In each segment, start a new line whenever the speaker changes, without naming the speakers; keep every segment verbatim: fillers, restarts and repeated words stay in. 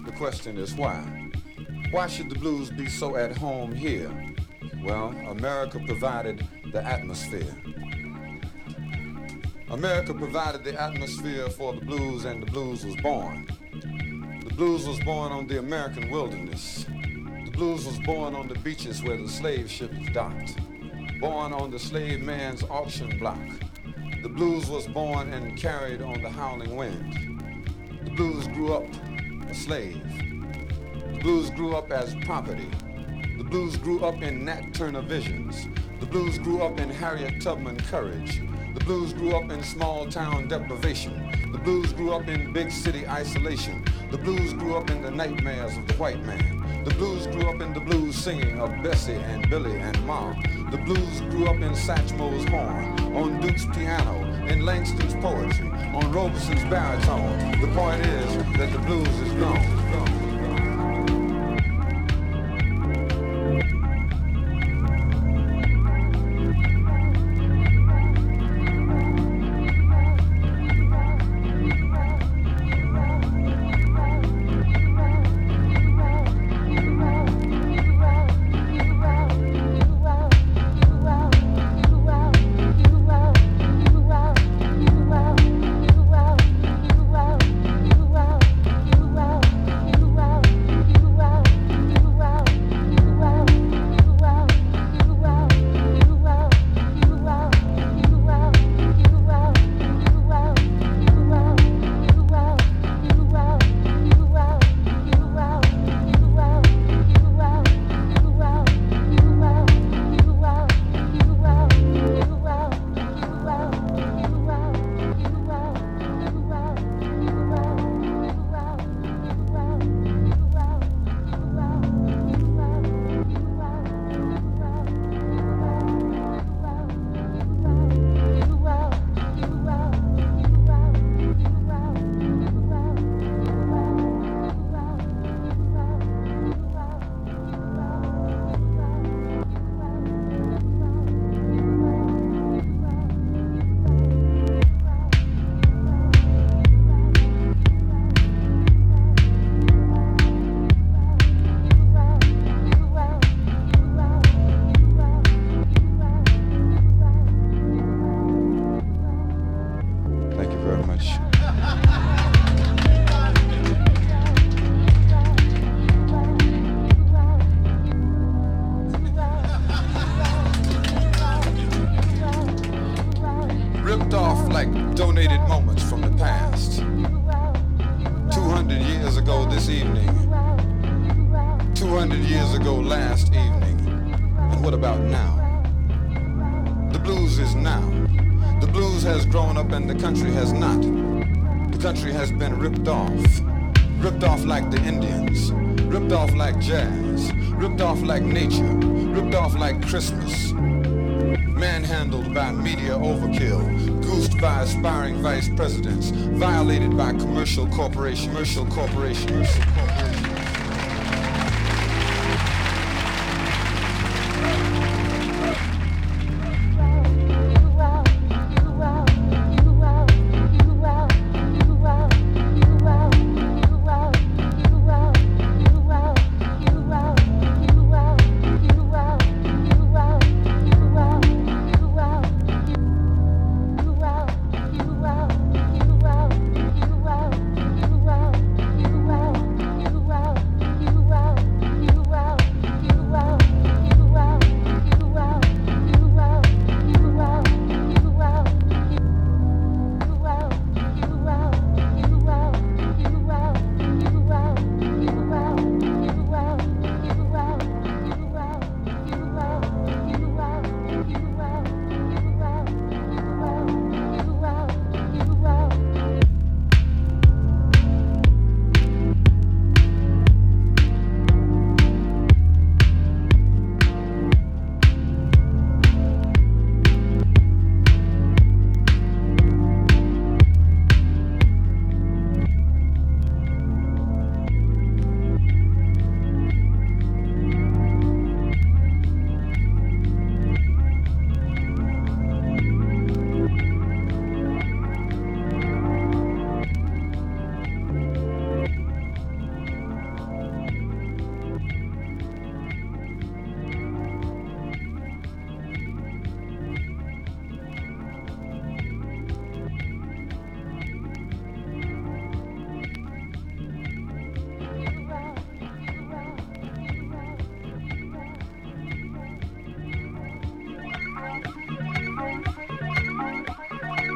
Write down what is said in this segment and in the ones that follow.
The question is why? Why should the blues be so at home here? Well, America provided the atmosphere. America provided the atmosphere for the blues, and the blues was born. The blues was born on the American wilderness. The blues was born on the beaches where the slave ships docked. Born on the slave man's auction block. The blues was born and carried on the howling wind. The blues grew up a slave. The blues grew up as property. The blues grew up in Nat Turner visions. The blues grew up in Harriet Tubman courage. The blues grew up in small town deprivation. The blues grew up in big city isolation. The blues grew up in the nightmares of the white man. The blues grew up in the blues singing of Bessie and Billy and Ma. The blues grew up in Satchmo's horn, on Duke's piano, in Langston's poetry, on Robeson's baritone. The point is that the blues is gone. gone. Christmas, manhandled by media overkill, goosed by aspiring vice presidents, violated by commercial corporations, commercial corporations, commercial corporations.
Wow.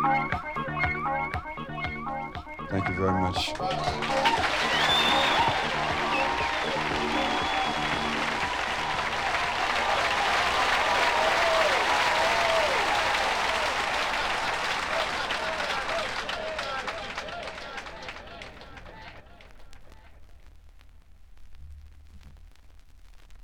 Thank you very much.